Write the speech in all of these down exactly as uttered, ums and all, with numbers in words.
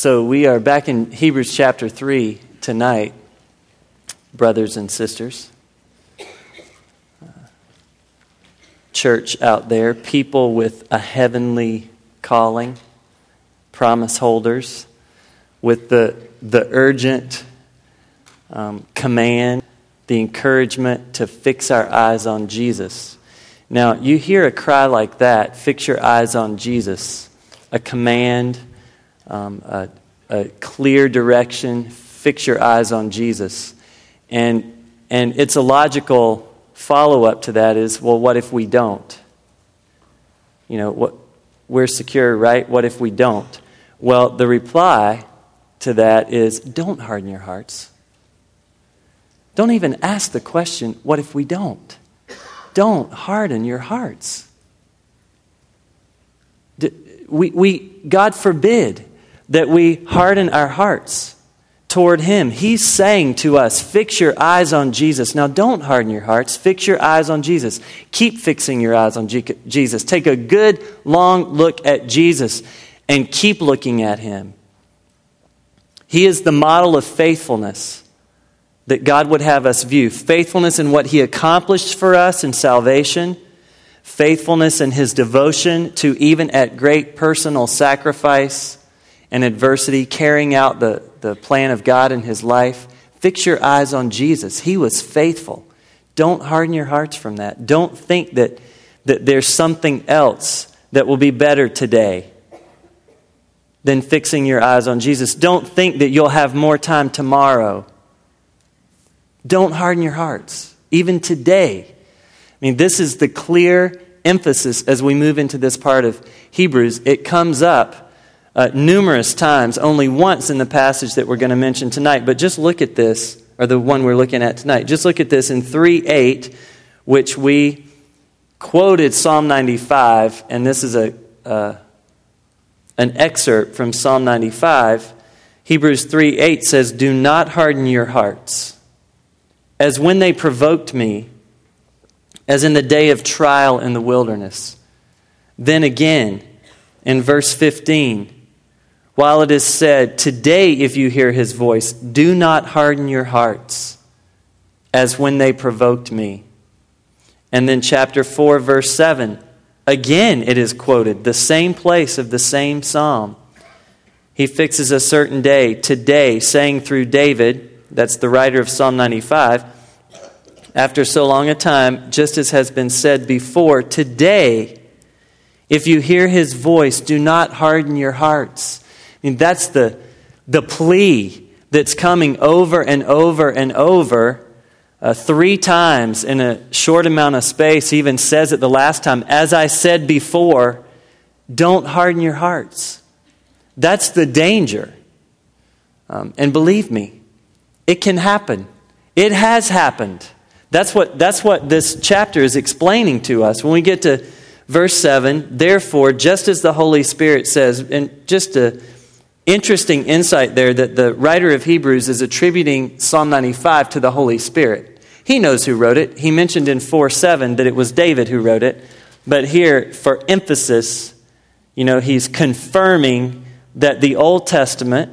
So we are back in Hebrews chapter three tonight, brothers and sisters. Uh, church out there, people with a heavenly calling, promise holders, with the, the urgent um, command, the encouragement to fix our eyes on Jesus. Now, you hear a cry like that, fix your eyes on Jesus, a command, um, a, a clear direction, fix your eyes on Jesus. And, and it's a logical follow-up to that is, well, what if we don't? You know, what, we're secure, right? What if we don't? Well, the reply to that is, don't harden your hearts. Don't even ask the question, what if we don't? Don't harden your hearts. We, we, God forbid that we harden our hearts toward Him. He's saying to us, fix your eyes on Jesus. Now, don't harden your hearts. Fix your eyes on Jesus. Keep fixing your eyes on G- Jesus. Take a good, long look at Jesus and keep looking at Him. He is the model of faithfulness that God would have us view. Faithfulness in what He accomplished for us in salvation. Faithfulness in His devotion to, even at great personal sacrifice and adversity, carrying out the, the plan of God in His life. Fix your eyes on Jesus. He was faithful. Don't harden your hearts from that. Don't think that, that there's something else that will be better today than fixing your eyes on Jesus. Don't think that you'll have more time tomorrow. Don't harden your hearts, even today. I mean, this is the clear emphasis as we move into this part of Hebrews. It comes up uh, numerous times, only once in the passage that we're going to mention tonight. But just look at this, or the one we're looking at tonight. Just look at this in three eight, which we quoted Psalm ninety-five, and this is a uh, an excerpt from Psalm ninety-five. Hebrews three eight says, "Do not harden your hearts, as when they provoked me, as in the day of trial in the wilderness." Then again, in verse fifteen, while it is said, "Today if you hear His voice, do not harden your hearts, as when they provoked me." And then chapter four, verse seven, again it is quoted, the same place of the same psalm. He fixes a certain day, today, saying through David, that's the writer of Psalm ninety-five, after so long a time, just as has been said before, today, if you hear His voice, do not harden your hearts. I mean, that's the, the plea that's coming over and over and over. Uh, three times in a short amount of space. He even says it the last time, as I said before, don't harden your hearts. That's the danger. Um, and believe me, it can happen. It has happened. That's what, that's what this chapter is explaining to us. When we get to verse seven, therefore, just as the Holy Spirit says, and just an interesting insight there that the writer of Hebrews is attributing Psalm ninety-five to the Holy Spirit. He knows who wrote it. He mentioned in four seven that it was David who wrote it. But here, for emphasis, you know, he's confirming that the Old Testament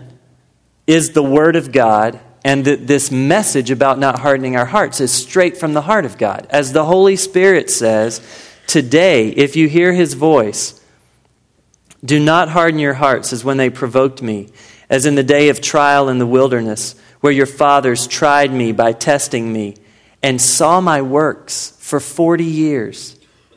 is the Word of God, and that this message about not hardening our hearts is straight from the heart of God. As the Holy Spirit says, today, if you hear His voice, do not harden your hearts as when they provoked me, as in the day of trial in the wilderness, where your fathers tried me by testing me, and saw my works for forty years.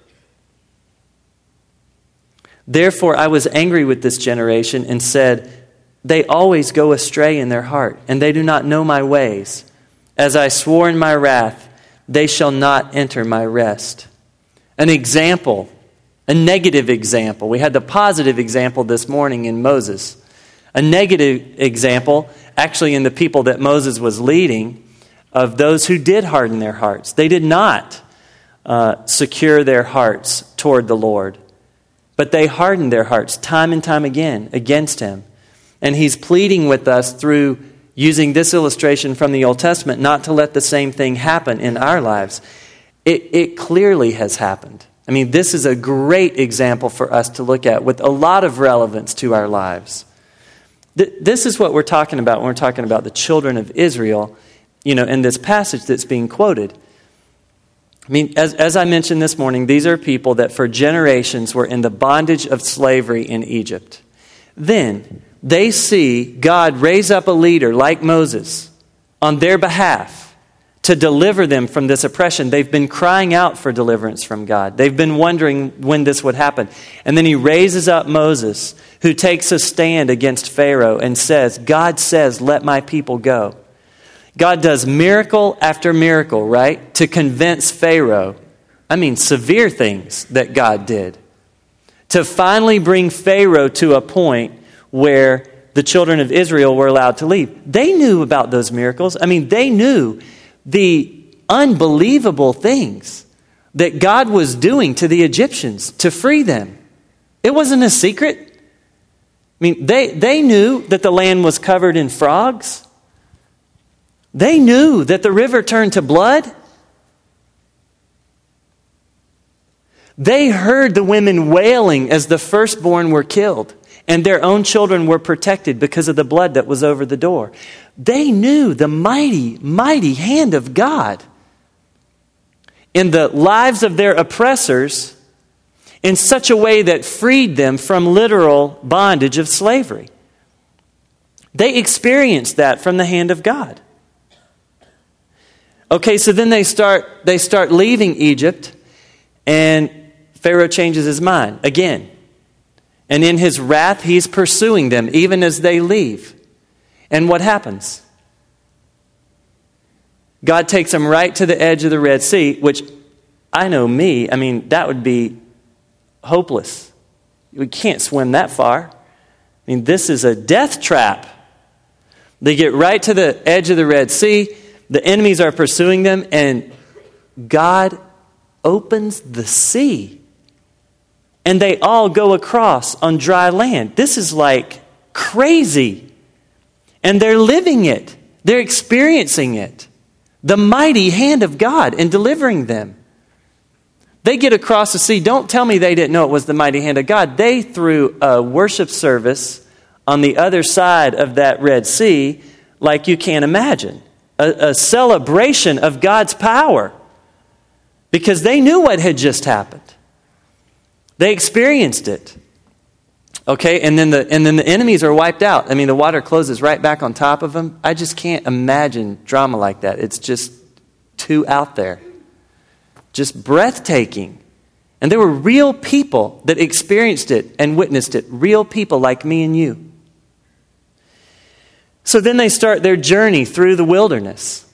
Therefore I was angry with this generation and said, they always go astray in their heart, and they do not know my ways. As I swore in my wrath, they shall not enter my rest. An example, a negative example. We had the positive example this morning in Moses. A negative example, actually in the people that Moses was leading, of those who did harden their hearts. They did not uh, secure their hearts toward the Lord, but they hardened their hearts time and time again against Him. And He's pleading with us through using this illustration from the Old Testament not to let the same thing happen in our lives. It, it clearly has happened. I mean, this is a great example for us to look at with a lot of relevance to our lives. Th- this is what we're talking about when we're talking about the children of Israel, you know, in this passage that's being quoted. I mean, as, as I mentioned this morning, these are people that for generations were in the bondage of slavery in Egypt. Then they see God raise up a leader like Moses on their behalf to deliver them from this oppression. They've been crying out for deliverance from God. They've been wondering when this would happen. And then he raises up Moses, who takes a stand against Pharaoh and says, God says, let my people go. God does miracle after miracle, right? To convince Pharaoh. I mean, severe things that God did. To finally bring Pharaoh to a point where the children of Israel were allowed to leave. They knew about those miracles. I mean, they knew the unbelievable things that God was doing to the Egyptians to free them. It wasn't a secret. I mean, they, they knew that the land was covered in frogs. They knew that the river turned to blood. They heard the women wailing as the firstborn were killed, and their own children were protected because of the blood that was over the door. They knew the mighty, mighty hand of God in the lives of their oppressors in such a way that freed them from literal bondage of slavery. They experienced that from the hand of God. Okay, so then they start they start leaving Egypt, and Pharaoh changes his mind again. And in his wrath, he's pursuing them even as they leave. And what happens? God takes them right to the edge of the Red Sea, which I know me, I mean, that would be hopeless. We can't swim that far. I mean, this is a death trap. They get right to the edge of the Red Sea. The enemies are pursuing them, and God opens the sea. And they all go across on dry land. This is like crazy. And they're living it. They're experiencing it. The mighty hand of God in delivering them. They get across the sea. Don't tell me they didn't know it was the mighty hand of God. They threw a worship service on the other side of that Red Sea like you can't imagine. A, a celebration of God's power. Because they knew what had just happened. They experienced it. Okay, and then the and then the enemies are wiped out. I mean, the water closes right back on top of them. I just can't imagine drama like that. It's just too out there. Just breathtaking. And there were real people that experienced it and witnessed it. Real people like me and you. So then they start their journey through the wilderness.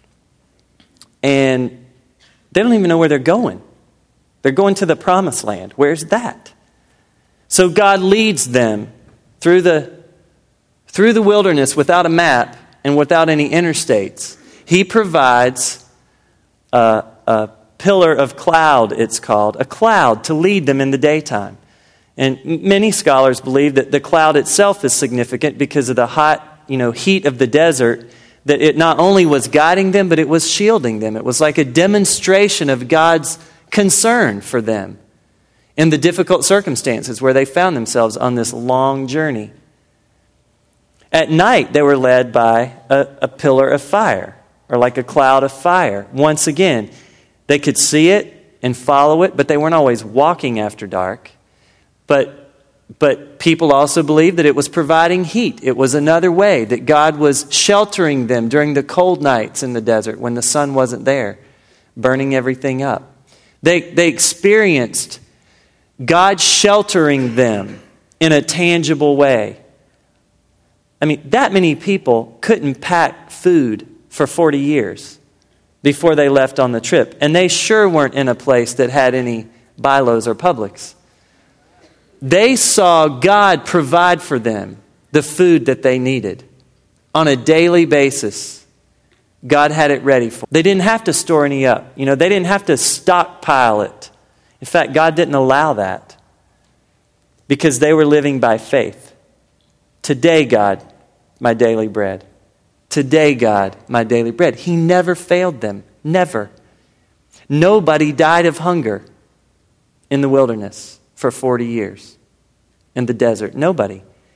And they don't even know where they're going. They're going to the promised land. Where's that? So God leads them through the, through the wilderness without a map and without any interstates. He provides a, a pillar of cloud, it's called, a cloud to lead them in the daytime. And many scholars believe that the cloud itself is significant because of the hot, you know, heat of the desert, that it not only was guiding them, but it was shielding them. It was like a demonstration of God's concern for them in the difficult circumstances where they found themselves on this long journey. At night, they were led by a, a pillar of fire, or like a cloud of fire. Once again, they could see it and follow it, but they weren't always walking after dark. But, but people also believed that it was providing heat. It was another way that God was sheltering them during the cold nights in the desert when the sun wasn't there, burning everything up. They, they experienced God sheltering them in a tangible way. I mean, that many people couldn't pack food for forty years before they left on the trip. And they sure weren't in a place that had any Bi-Lo's or Publix. They saw God provide for them the food that they needed on a daily basis. God had it ready for them. They didn't have to store any up. You know, they didn't have to stockpile it. In fact, God didn't allow that because they were living by faith. Today, God, my daily bread. Today, God, my daily bread. He never failed them. Never. Nobody died of hunger in the wilderness for forty years in the desert. Nobody.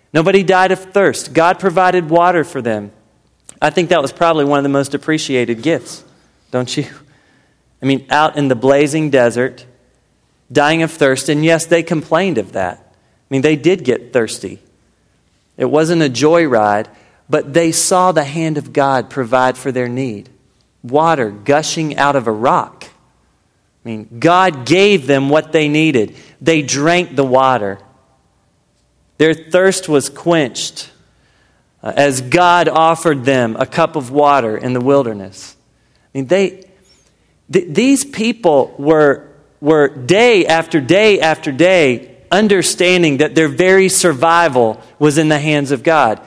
Nobody died of thirst. God provided water for them. I think that was probably one of the most appreciated gifts, don't you? I mean, out in the blazing desert, dying of thirst, and yes, they complained of that. I mean, they did get thirsty. It wasn't a joyride, but they saw the hand of God provide for their need. Water gushing out of a rock. I mean, God gave them what they needed. They drank the water. Their thirst was quenched uh, as God offered them a cup of water in the wilderness. I mean, they, th- these people were, were day after day after day understanding that their very survival was in the hands of God.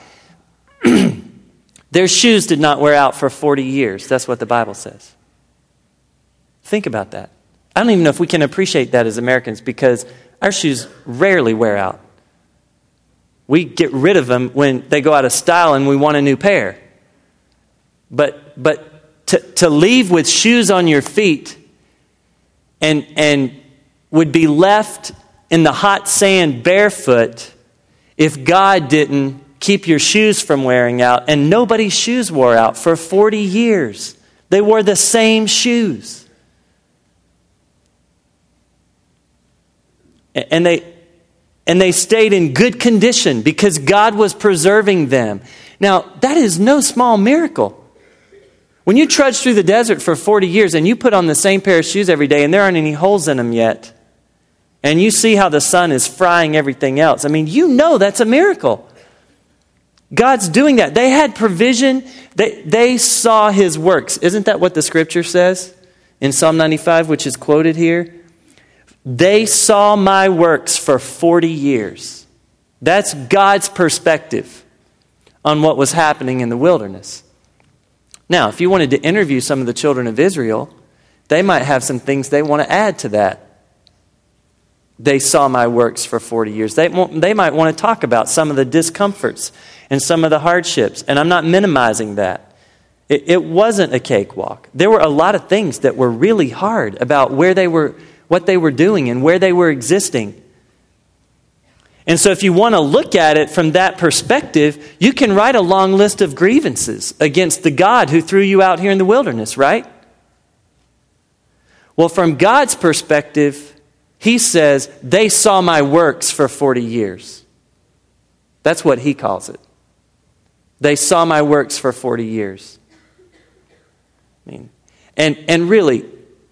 Their shoes did not wear out for forty years. That's what the Bible says. Think about that. I don't even know if we can appreciate that as Americans because our shoes rarely wear out. We get rid of them when they go out of style and we want a new pair. But but to, to leave with shoes on your feet and and would be left in the hot sand barefoot if God didn't keep your shoes from wearing out. And nobody's shoes wore out for forty years. They wore the same shoes. And they and they stayed in good condition because God was preserving them. Now, that is no small miracle. When you trudge through the desert for forty years and you put on the same pair of shoes every day and there aren't any holes in them yet, and you see how the sun is frying everything else, I mean, you know that's a miracle. God's doing that. They had provision. They, they saw his works. Isn't that what the scripture says in Psalm ninety-five, which is quoted here? They saw my works for forty years. That's God's perspective on what was happening in the wilderness. Now, if you wanted to interview some of the children of Israel, they might have some things they want to add to that. They saw my works for forty years. They, they might want to talk about some of the discomforts and some of the hardships. And I'm not minimizing that. It, it wasn't a cakewalk. There were a lot of things that were really hard about where they were, what they were doing and where they were existing. And so if you want to look at it from that perspective, you can write a long list of grievances against the God who threw you out here in the wilderness, right? Well, from God's perspective, he says, they saw my works for forty years. That's what he calls it. They saw my works for forty years. I mean, and, and really,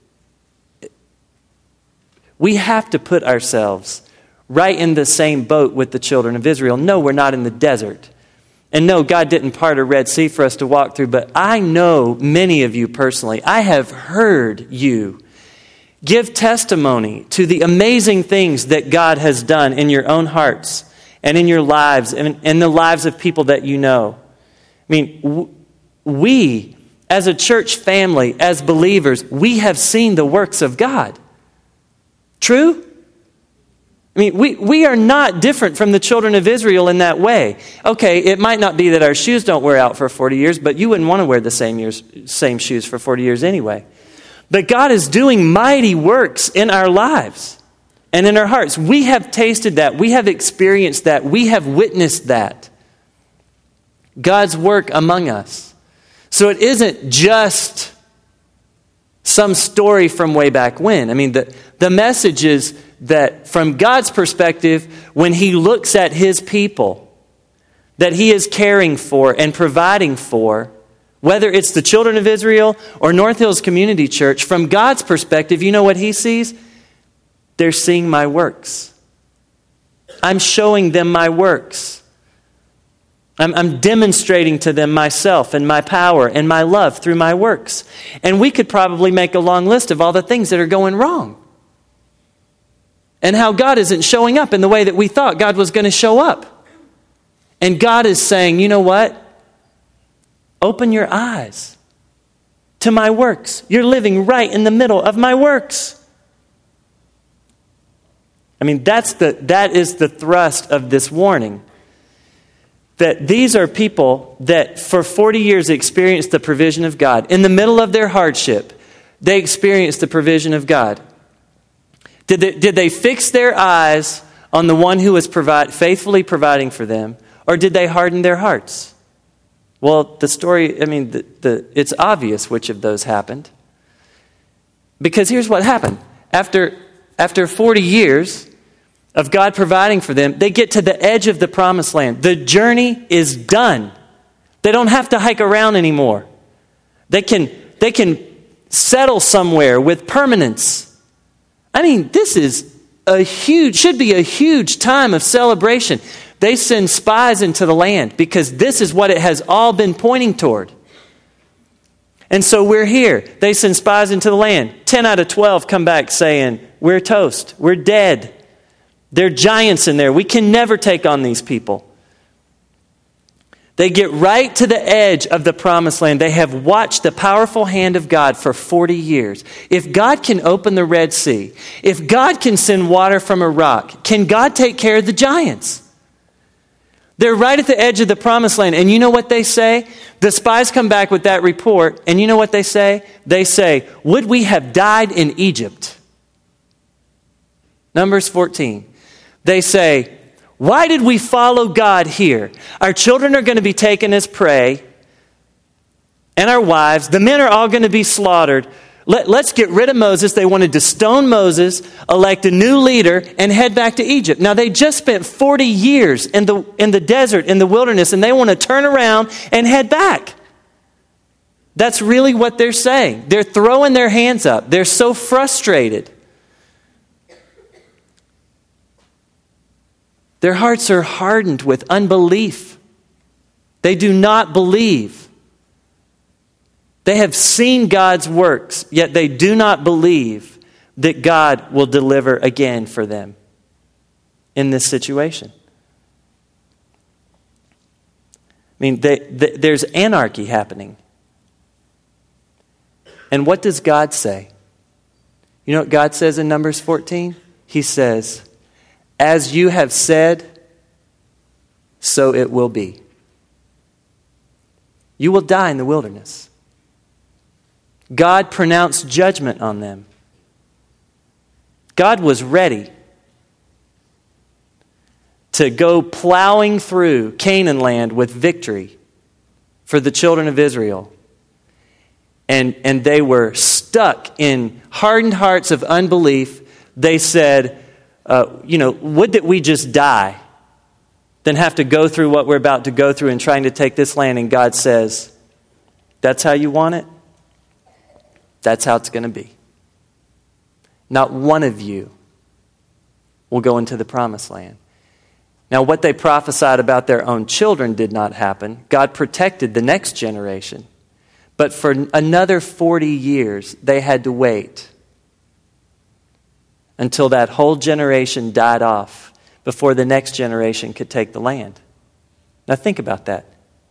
we have to put ourselves right in the same boat with the children of Israel. No, we're not in the desert. And no, God didn't part a Red Sea for us to walk through. But I know many of you personally. I have heard you give testimony to the amazing things that God has done in your own hearts and in your lives and in the lives of people that you know. I mean, we, as a church family, as believers, we have seen the works of God. True? I mean, we, we are not different from the children of Israel in that way. Okay, it might not be that our shoes don't wear out for forty years, but you wouldn't want to wear the same years, same shoes for forty years anyway. But God is doing mighty works in our lives and in our hearts. We have tasted that. We have experienced that. We have witnessed that. God's work among us. So it isn't just some story from way back when. I mean, the, the message is that from God's perspective, when he looks at his people that he is caring for and providing for, whether it's the children of Israel or North Hills Community Church, from God's perspective, you know what he sees? They're seeing my works. I'm showing them my works. I'm, I'm demonstrating to them myself and my power and my love through my works. And we could probably make a long list of all the things that are going wrong. And how God isn't showing up in the way that we thought God was going to show up. And God is saying, you know what? Open your eyes to my works. You're living right in the middle of my works. I mean, that's the that is the thrust of this warning. That these are people that for forty years experienced the provision of God. In the middle of their hardship, they experienced the provision of God. Did they, did they fix their eyes on the one who was provide, faithfully providing for them, or did they harden their hearts? Well, the story, I mean, the, the, it's obvious which of those happened. Because here's what happened. After, after forty years of God providing for them, they get to the edge of the promised land. The journey is done. They don't have to hike around anymore. They can, they can settle somewhere with permanence. I mean, this is a huge, should be a huge time of celebration. They send spies into the land because this is what it has all been pointing toward. And so we're here. They send spies into the land. ten out of twelve come back saying, we're toast. We're dead. There are giants in there. We can never take on these people. They get right to the edge of the promised land. They have watched the powerful hand of God for forty years. If God can open the Red Sea, if God can send water from a rock, can God take care of the giants? They're right at the edge of the promised land. And you know what they say? The spies come back with that report. And you know what they say? They say, would we have died in Egypt? Numbers fourteen. They say, why did we follow God here? Our children are going to be taken as prey, and our wives. The men are all going to be slaughtered. Let, let's get rid of Moses. They wanted to stone Moses, elect a new leader, and head back to Egypt. Now, they just spent forty years in the, in the desert, in the wilderness, and they want to turn around and head back. That's really what they're saying. They're throwing their hands up. They're so frustrated. Their hearts are hardened with unbelief. They do not believe. They have seen God's works, yet they do not believe that God will deliver again for them in this situation. I mean, they, they, there's anarchy happening. And what does God say? You know what God says in Numbers fourteen? He says, as you have said, so it will be. You will die in the wilderness. God pronounced judgment on them. God was ready to go plowing through Canaan land with victory for the children of Israel. And, and they were stuck in hardened hearts of unbelief. They said, uh, you know, would that we just die than have to go through what we're about to go through in trying to take this land. And God says, that's how you want it? That's how it's going to be. Not one of you will go into the promised land. Now, what they prophesied about their own children did not happen. God protected the next generation. But for another forty years, they had to wait until that whole generation died off before the next generation could take the land. Now, think about that.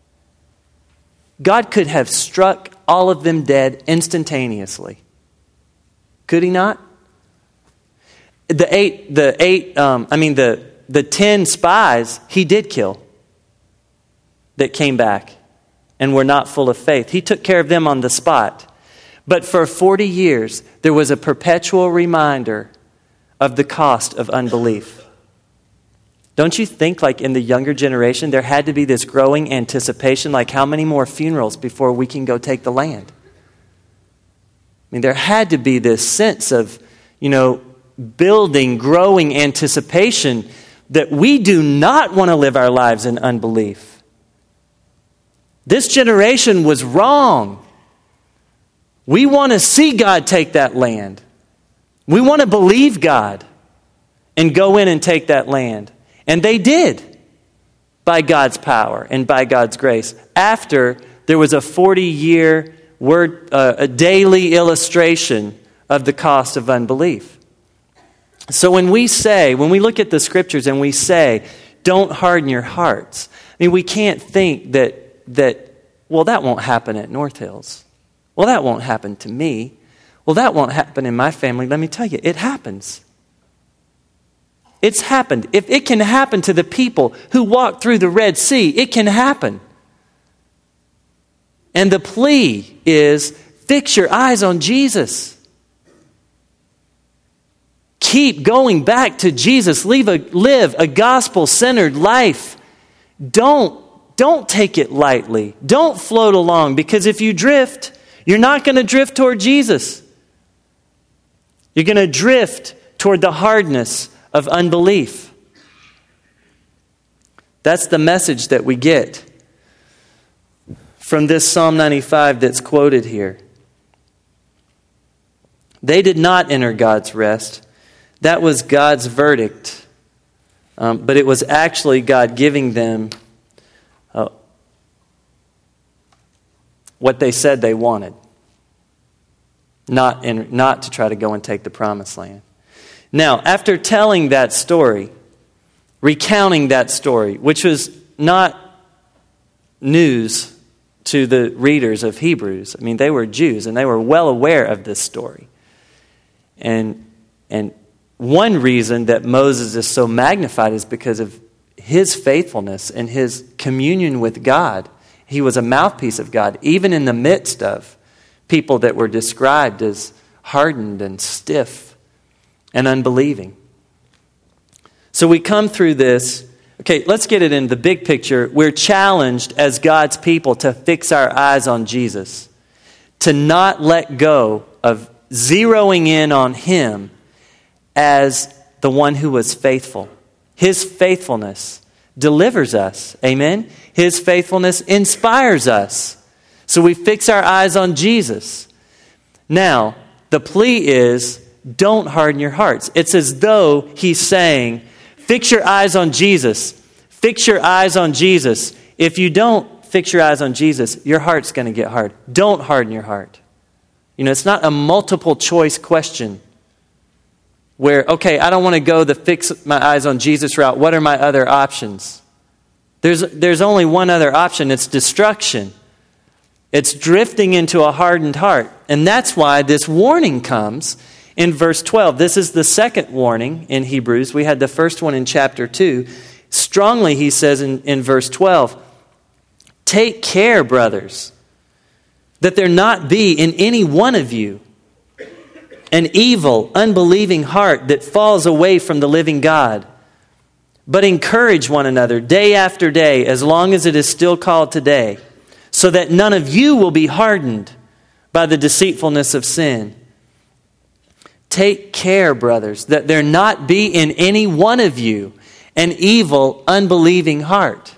God could have struck all of them dead instantaneously. Could he not? The eight, the eight, um, I mean the, the ten spies he did kill that came back and were not full of faith. He took care of them on the spot. But for forty years, there was a perpetual reminder of the cost of unbelief. Don't you think, like in the younger generation, there had to be this growing anticipation, like how many more funerals before we can go take the land? I mean, there had to be this sense of, you know, building, growing anticipation that we do not want to live our lives in unbelief. This generation was wrong. We want to see God take that land. We want to believe God and go in and take that land. And they did, by God's power and by God's grace, after there was a forty-year word, uh, a daily illustration of the cost of unbelief. So when we say, when we look at the scriptures and we say, don't harden your hearts, I mean, we can't think that, that well, that won't happen at North Hills. Well, that won't happen to me. Well, that won't happen in my family. Let me tell you, it happens. It's happened. If it can happen to the people who walked through the Red Sea, it can happen. And the plea is, fix your eyes on Jesus. keep going back to Jesus. Live a, live a gospel-centered life. Don't, don't take it lightly. Don't float along, because if you drift, you're not going to drift toward Jesus. You're going to drift toward the hardness of unbelief. That's the message that we get from this Psalm ninety-five that's quoted here. They did not enter God's rest. That was God's verdict. Um, but it was actually God giving them uh, what they said they wanted. Not, in, not to try to go and take the promised land. Now, after telling that story, recounting that story, which was not news to the readers of Hebrews. I mean, they were Jews, and they were well aware of this story. And and one reason that Moses is so magnified is because of his faithfulness and his communion with God. He was a mouthpiece of God, even in the midst of people that were described as hardened and stiff and unbelieving. So we come through this. Okay, let's get it in the big picture. We're challenged as God's people to fix our eyes on Jesus, to not let go of zeroing in on Him as the one who was faithful. His faithfulness delivers us. Amen? His faithfulness inspires us. So we fix our eyes on Jesus. Now, the plea is, don't harden your hearts. It's as though He's saying, fix your eyes on Jesus. Fix your eyes on Jesus. If you don't fix your eyes on Jesus, your heart's going to get hard. Don't harden your heart. You know, it's not a multiple choice question where, okay, I don't want to go the fix my eyes on Jesus route. What are my other options? There's, there's only one other option. It's destruction. It's drifting into a hardened heart. And that's why this warning comes in verse twelve. This is the second warning in Hebrews. We had the first one in chapter two. Strongly, he says in, in verse twelve, take care, brothers, that there not be in any one of you an evil, unbelieving heart that falls away from the living God. But encourage one another day after day, as long as it is still called today, so that none of you will be hardened by the deceitfulness of sin. Take care, brothers, that there not be in any one of you an evil, unbelieving heart.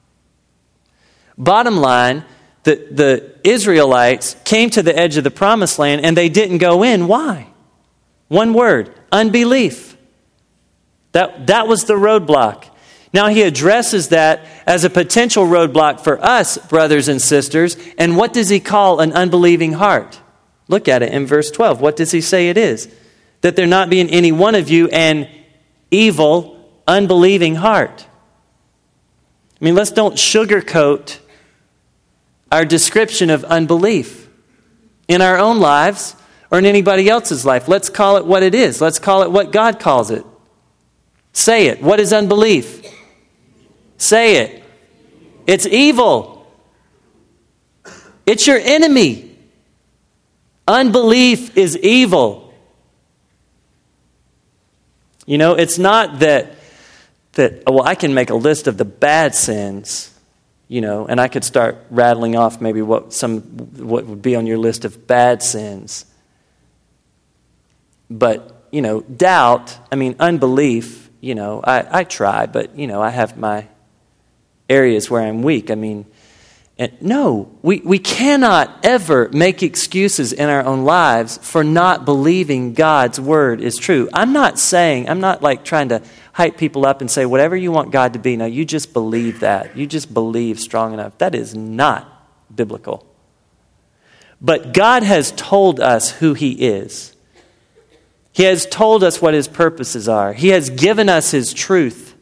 Bottom line, the, the Israelites came to the edge of the promised land and they didn't go in. Why? One word, unbelief. That, that was the roadblock. Now he addresses that as a potential roadblock for us, brothers and sisters. And what does he call an unbelieving heart? Look at it in verse twelve. What does he say it is? That there not be in any one of you an evil, unbelieving heart. I mean, let's don't sugarcoat our description of unbelief in our own lives or in anybody else's life. Let's call it what it is. Let's call it what God calls it. Say it. What is unbelief? Say it. It's evil. It's your enemy. Unbelief is evil. You know, it's not that, that well, I can make a list of the bad sins, you know, and I could start rattling off maybe what some what would be on your list of bad sins. But, you know, doubt, I mean, unbelief, you know, I, I try, but, you know, I have my areas where I'm weak. I mean, and no, we, we cannot ever make excuses in our own lives for not believing God's word is true. I'm not saying, I'm not like trying to hype people up and say, whatever you want God to be, no, you just believe that. You just believe strong enough. That is not biblical. But God has told us who He is. He has told us what His purposes are. He has given us His truth.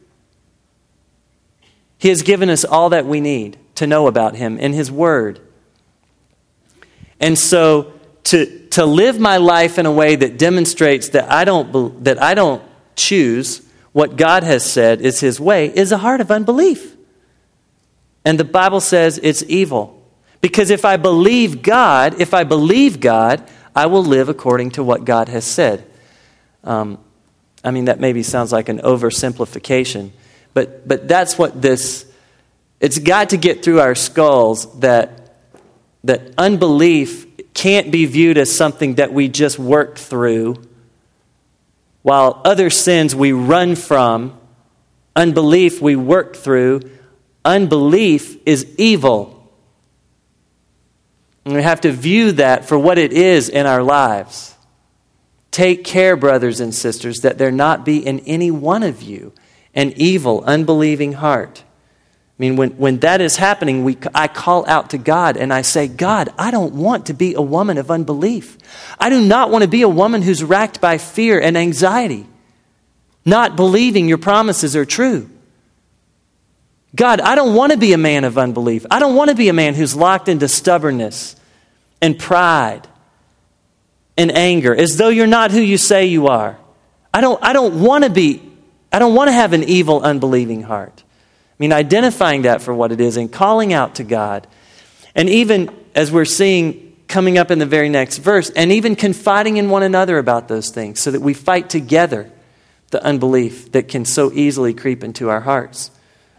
He has given us all that we need to know about Him in His Word. And so to, to live my life in a way that demonstrates that I don't that I don't choose what God has said is His way is a heart of unbelief. And the Bible says it's evil. Because if I believe God, if I believe God, I will live according to what God has said. Um, I mean, that maybe sounds like an oversimplification, but but that's what this, it's got to get through our skulls that that unbelief can't be viewed as something that we just worked through, while other sins we run from, unbelief we work through. Unbelief is evil. And we have to view that for what it is in our lives. Take care, brothers and sisters, that there not be in any one of you an evil, unbelieving heart. I mean, when, when that is happening, we, I call out to God and I say, God, I don't want to be a woman of unbelief. I do not want to be a woman who's racked by fear and anxiety, not believing your promises are true. God, I don't want to be a man of unbelief. I don't want to be a man who's locked into stubbornness and pride and anger, as though you're not who you say you are. I don't, I don't want to be, I don't want to have an evil, unbelieving heart. I mean, identifying that for what it is and calling out to God. And even as we're seeing coming up in the very next verse, and even confiding in one another about those things so that we fight together the unbelief that can so easily creep into our hearts.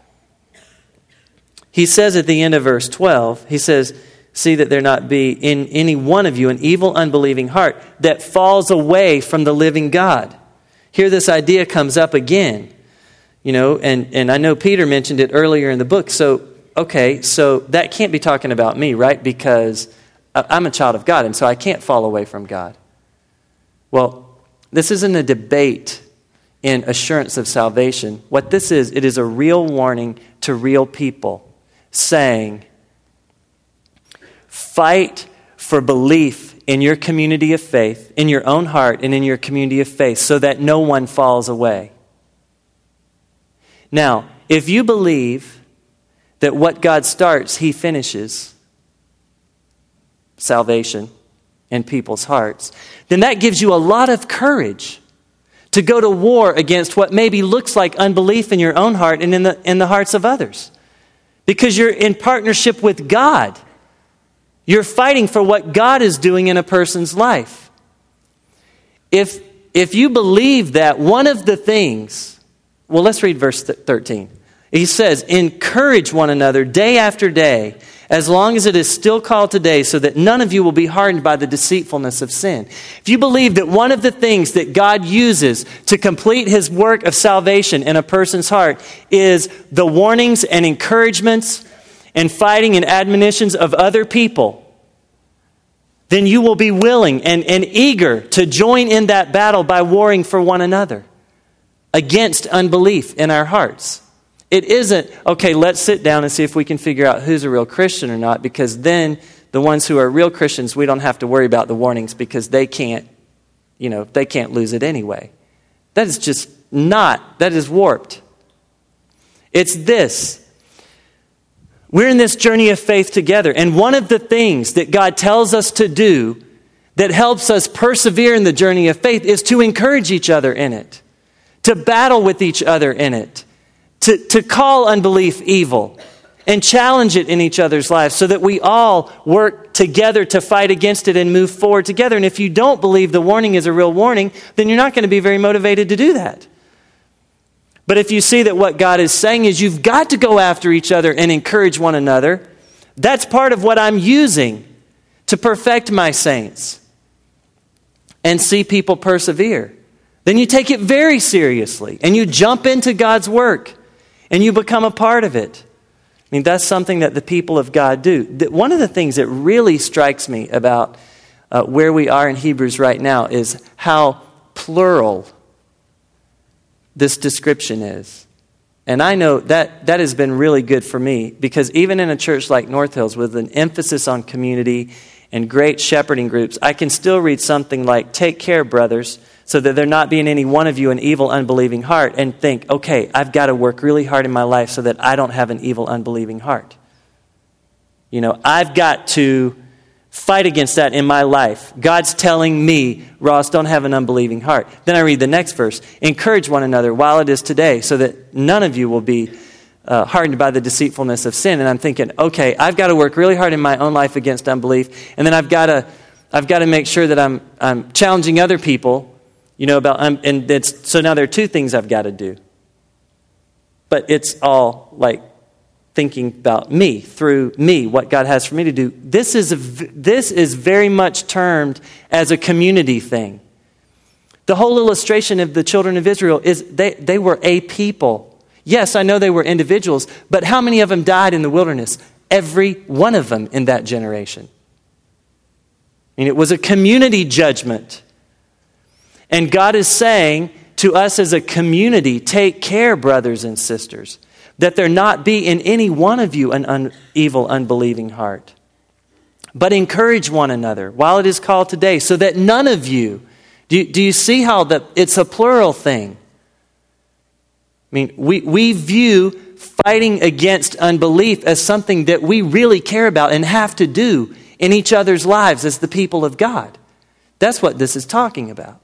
He says at the end of verse twelve, he says, see that there not be in any one of you an evil, unbelieving heart that falls away from the living God. Here this idea comes up again. You know, and, and I know Peter mentioned it earlier in the book. So, okay, so that can't be talking about me, right? Because I'm a child of God, and so I can't fall away from God. Well, this isn't a debate in assurance of salvation. What this is, it is a real warning to real people saying, fight for belief in your community of faith, in your own heart and in your community of faith, so that no one falls away. Now, if you believe that what God starts, He finishes, salvation in people's hearts, then that gives you a lot of courage to go to war against what maybe looks like unbelief in your own heart and in the, in the hearts of others. Because you're in partnership with God. You're fighting for what God is doing in a person's life. If, if you believe that one of the things... Well, let's read verse thirteen. He says, encourage one another day after day, as long as it is still called today, so that none of you will be hardened by the deceitfulness of sin. If you believe that one of the things that God uses to complete His work of salvation in a person's heart is the warnings and encouragements and fighting and admonitions of other people, then you will be willing and, and eager to join in that battle by warring for one another against unbelief in our hearts. It isn't, okay, let's sit down and see if we can figure out who's a real Christian or not, because then the ones who are real Christians, we don't have to worry about the warnings because they can't, you know, they can't lose it anyway. That is just not, that is warped. It's this. We're in this journey of faith together, and one of the things that God tells us to do that helps us persevere in the journey of faith is to encourage each other in it. To battle with each other in it, to, to call unbelief evil, and challenge it in each other's lives so that we all work together to fight against it and move forward together. And if you don't believe the warning is a real warning, then you're not going to be very motivated to do that. But if you see that what God is saying is you've got to go after each other and encourage one another, that's part of what I'm using to perfect my saints and see people persevere. Then you take it very seriously and you jump into God's work and you become a part of it. I mean, that's something that the people of God do. One of the things that really strikes me about uh, where we are in Hebrews right now is how plural this description is. And I know that that has been really good for me, because even in a church like North Hills with an emphasis on community and great shepherding groups, I can still read something like, take care, brothers, so that there not be in any one of you an evil, unbelieving heart, and think, okay, I've got to work really hard in my life so that I don't have an evil, unbelieving heart. You know, I've got to fight against that in my life. God's telling me, Ross, don't have an unbelieving heart. Then I read the next verse. Encourage one another while it is today, so that none of you will be uh, hardened by the deceitfulness of sin. And I'm thinking, okay, I've got to work really hard in my own life against unbelief, and then I've got to, I've got to make sure that I'm, I'm challenging other people, You know, about, um, and it's, so now there are two things I've got to do. But it's all like thinking about me, through me, what God has for me to do. This is, a, this is very much termed as a community thing. The whole illustration of the children of Israel is they, they were a people. Yes, I know they were individuals, but how many of them died in the wilderness? Every one of them in that generation. I mean, it was a community judgment. And God is saying to us as a community, take care, brothers and sisters, that there not be in any one of you an un- evil, unbelieving heart. But encourage one another while it is called today, so that none of you, do you, do you see how the, it's a plural thing? I mean, we, we view fighting against unbelief as something that we really care about and have to do in each other's lives as the people of God. That's what this is talking about.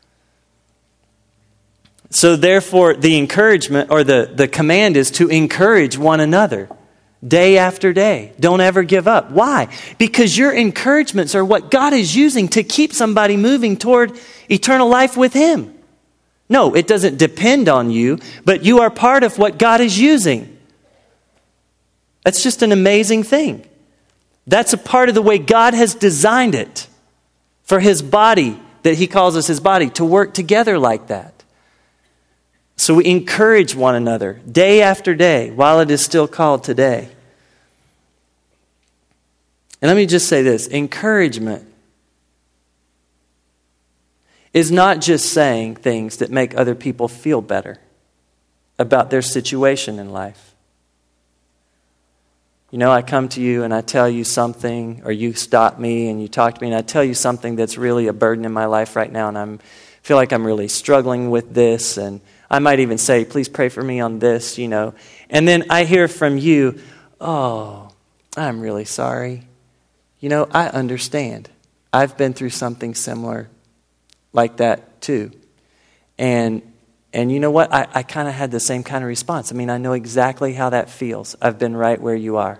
So therefore, the encouragement or the, the command is to encourage one another day after day. Don't ever give up. Why? Because your encouragements are what God is using to keep somebody moving toward eternal life with Him. No, it doesn't depend on you, but you are part of what God is using. That's just an amazing thing. That's a part of the way God has designed it for His body, that He calls us His body, to work together like that. So we encourage one another day after day while it is still called today. And let me just say this, encouragement is not just saying things that make other people feel better about their situation in life. You know, I come to you and I tell you something, or you stop me and you talk to me and I tell you something that's really a burden in my life right now, and I feel like I'm really struggling with this, and I might even say, please pray for me on this, you know. And then I hear from you, oh, I'm really sorry. You know, I understand. I've been through something similar like that too. And and you know what? I, I kind of had the same kind of response. I mean, I know exactly how that feels. I've been right where you are.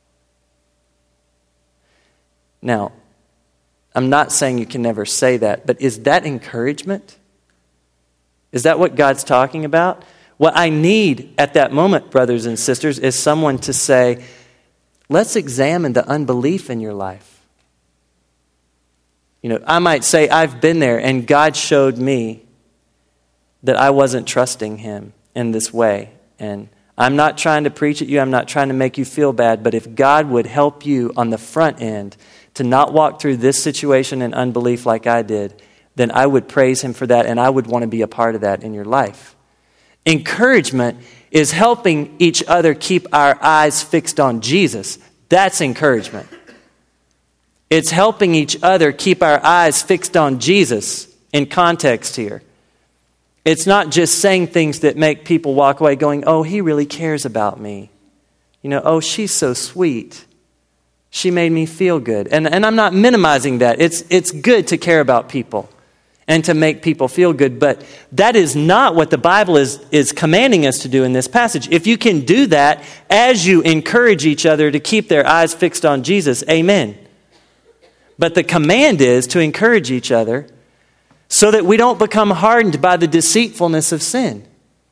Now, I'm not saying you can never say that, but is that encouragement? Is that what God's talking about? What I need at that moment, brothers and sisters, is someone to say, let's examine the unbelief in your life. You know, I might say, I've been there, and God showed me that I wasn't trusting Him in this way. And I'm not trying to preach at you, I'm not trying to make you feel bad, but if God would help you on the front end to not walk through this situation in unbelief like I did, then I would praise Him for that, and I would want to be a part of that in your life. Encouragement is helping each other keep our eyes fixed on Jesus. That's encouragement. It's helping each other keep our eyes fixed on Jesus in context here. It's not just saying things that make people walk away going, oh, he really cares about me. You know, oh, she's so sweet. She made me feel good. And, and I'm not minimizing that. It's, it's good to care about people and to make people feel good, but that is not what the Bible is, is commanding us to do in this passage. If you can do that as you encourage each other to keep their eyes fixed on Jesus, amen. But the command is to encourage each other so that we don't become hardened by the deceitfulness of sin.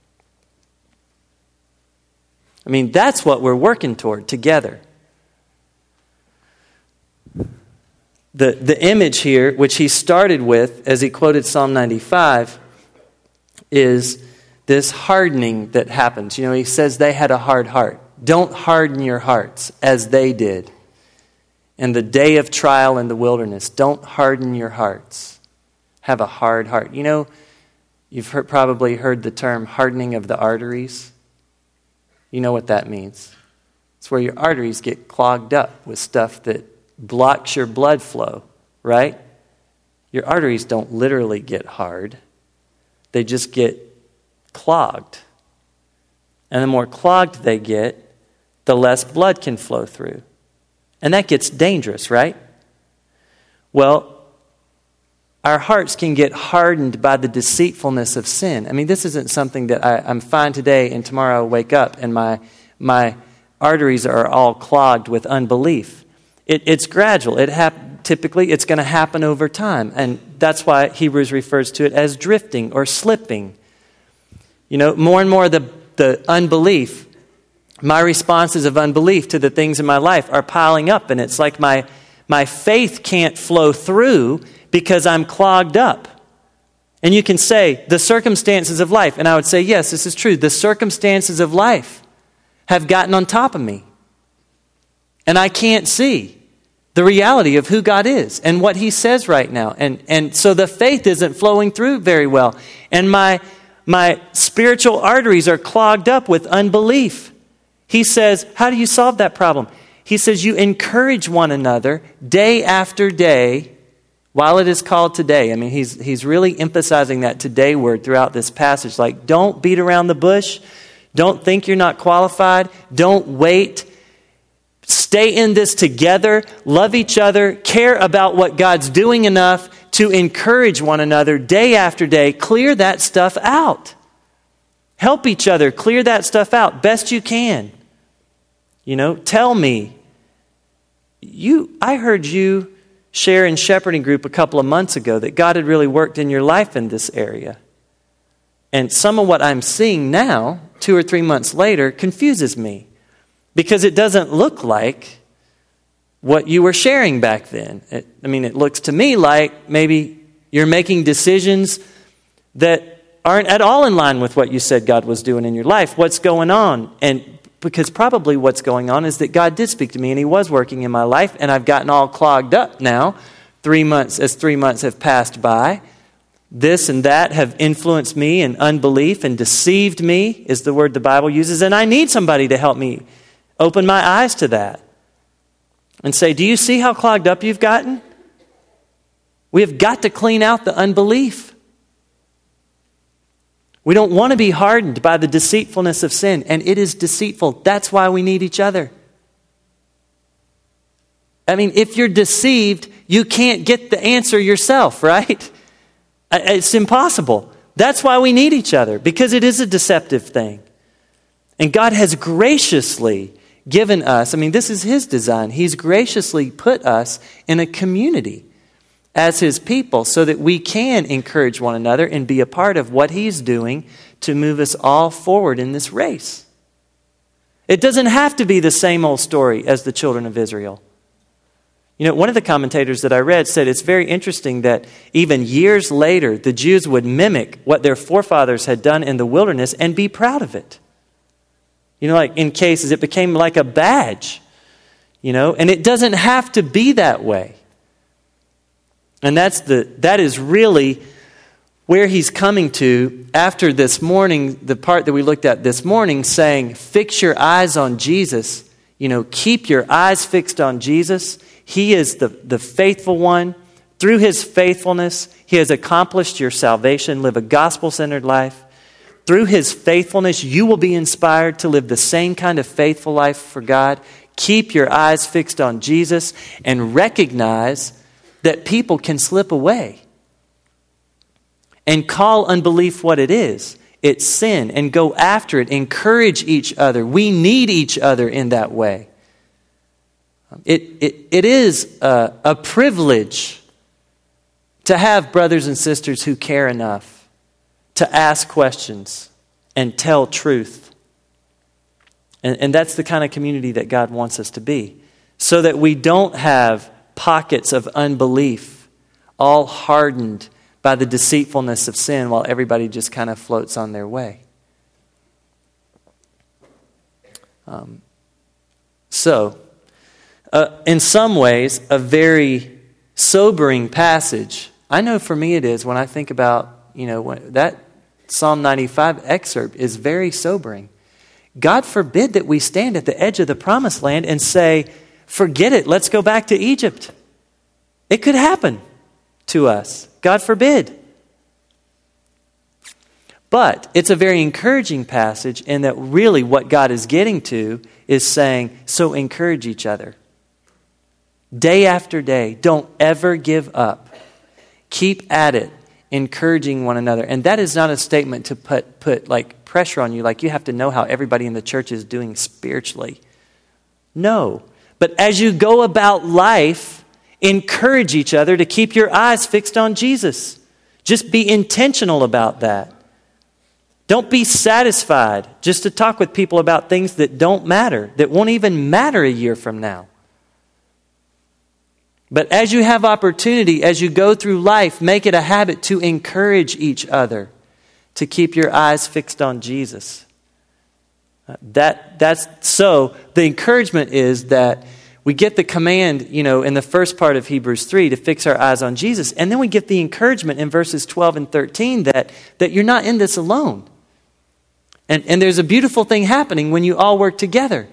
I mean, that's what we're working toward together. The, the image here, which he started with, as he quoted Psalm ninety-five, is this hardening that happens. You know, he says they had a hard heart. Don't harden your hearts as they did in the day of trial in the wilderness. Don't harden your hearts. Have a hard heart. You know, you've heard, probably heard the term hardening of the arteries. You know what that means. It's where your arteries get clogged up with stuff that blocks your blood flow, right? Your arteries don't literally get hard. They just get clogged. And the more clogged they get, the less blood can flow through. And that gets dangerous, right? Well, our hearts can get hardened by the deceitfulness of sin. I mean, this isn't something that I, I'm fine today and tomorrow I'll wake up and my, my arteries are all clogged with unbelief. It, it's gradual. It hap- typically it's going to happen over time. And that's why Hebrews refers to it as drifting or slipping. You know, more and more the, the unbelief, my responses of unbelief to the things in my life are piling up. And it's like my, my faith can't flow through because I'm clogged up. And you can say, the circumstances of life. And I would say, yes, this is true. The circumstances of life have gotten on top of me. And I can't see the reality of who God is and what he says right now. And, and so the faith isn't flowing through very well. And my, my spiritual arteries are clogged up with unbelief. He says, how do you solve that problem? He says, you encourage one another day after day while it is called today. I mean, he's, he's really emphasizing that today word throughout this passage. Like, don't beat around the bush. Don't think you're not qualified. Don't wait. Stay in this together. Love each other. Care about what God's doing enough to encourage one another day after day. Clear that stuff out. Help each other. Clear that stuff out best you can. You know, tell me. You, I heard you share in shepherding group a couple of months ago that God had really worked in your life in this area. And some of what I'm seeing now, two or three months later, confuses me because it doesn't look like what you were sharing back then. It, I mean, it looks to me like maybe you're making decisions that aren't at all in line with what you said God was doing in your life. What's going on? And because probably what's going on is that God did speak to me and he was working in my life, and I've gotten all clogged up now, three months as three months have passed by. This and that have influenced me in unbelief and deceived me, is the word the Bible uses, and I need somebody to help me open my eyes to that and say, do you see how clogged up you've gotten? We have got to clean out the unbelief. We don't want to be hardened by the deceitfulness of sin, and it is deceitful. That's why we need each other. I mean, if you're deceived, you can't get the answer yourself, right? It's impossible. That's why we need each other, because it is a deceptive thing. And God has graciously given us, I mean, this is his design. He's graciously put us in a community as his people so that we can encourage one another and be a part of what he's doing to move us all forward in this race. It doesn't have to be the same old story as the children of Israel. You know, one of the commentators that I read said it's very interesting that even years later, the Jews would mimic what their forefathers had done in the wilderness and be proud of it. You know, like in cases, it became like a badge, you know, and it doesn't have to be that way. And that's the that is really where he's coming to after this morning, the part that we looked at this morning, saying, fix your eyes on Jesus. You know, keep your eyes fixed on Jesus. He is the, the faithful one. Through his faithfulness, he has accomplished your salvation. Live a gospel-centered life. Through his faithfulness, you will be inspired to live the same kind of faithful life for God. Keep your eyes fixed on Jesus and recognize that people can slip away. And call unbelief what it is. It's sin, and go after it. Encourage each other. We need each other in that way. It, it, it is a, a privilege to have brothers and sisters who care enough to ask questions and tell truth. And, and that's the kind of community that God wants us to be. So that we don't have pockets of unbelief all hardened by the deceitfulness of sin while everybody just kind of floats on their way. Um, so, uh, in some ways, a very sobering passage. I know for me it is when I think about, you know, when that Psalm ninety-five excerpt is very sobering. God forbid that we stand at the edge of the promised land and say, forget it, let's go back to Egypt. It could happen to us. God forbid. But it's a very encouraging passage in that really what God is getting to is saying, so encourage each other. Day after day, don't ever give up. Keep at it, encouraging one another. And that is not a statement to put, put like pressure on you, like you have to know how everybody in the church is doing spiritually. No. But as you go about life, Encourage each other to keep your eyes fixed on Jesus. Just be intentional about that. Don't be satisfied just to talk with people about things that don't matter, that won't even matter a year from now. But as you have opportunity, as you go through life, make it a habit to encourage each other to keep your eyes fixed on Jesus. That that's so the encouragement is that we get the command, you know, in the first part of Hebrews three to fix our eyes on Jesus, and then we get the encouragement in verses twelve and thirteen that that you're not in this alone. And, and there's a beautiful thing happening when you all work together.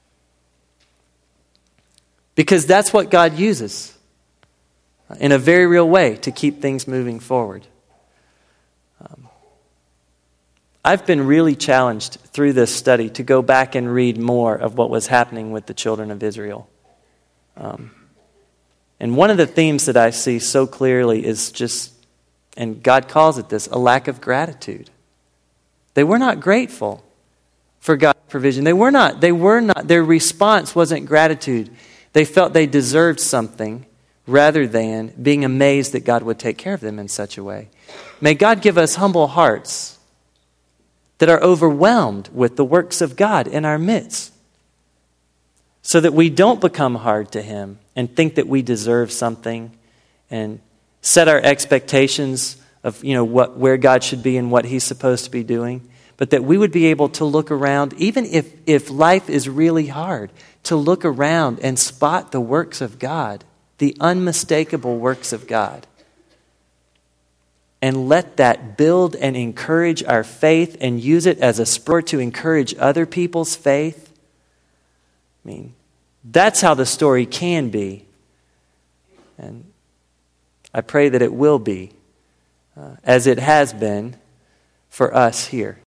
Because that's what God uses in a very real way to keep things moving forward. Um, I've been really challenged through this study to go back and read more of what was happening with the children of Israel. Um, and one of the themes that I see so clearly is just, and God calls it this, a lack of gratitude. They were not grateful for God's provision. They were not. They were not. Their response wasn't gratitude. They felt they deserved something rather than being amazed that God would take care of them in such a way. May God give us humble hearts that are overwhelmed with the works of God in our midst, so that we don't become hard to Him and think that we deserve something and set our expectations of, you know, what where God should be and what He's supposed to be doing, but that we would be able to look around, even if, if life is really hard, to look around and spot the works of God, the unmistakable works of God. And let that build and encourage our faith and use it as a spur to encourage other people's faith. I mean, that's how the story can be. And I pray that it will be, uh, as it has been for us here.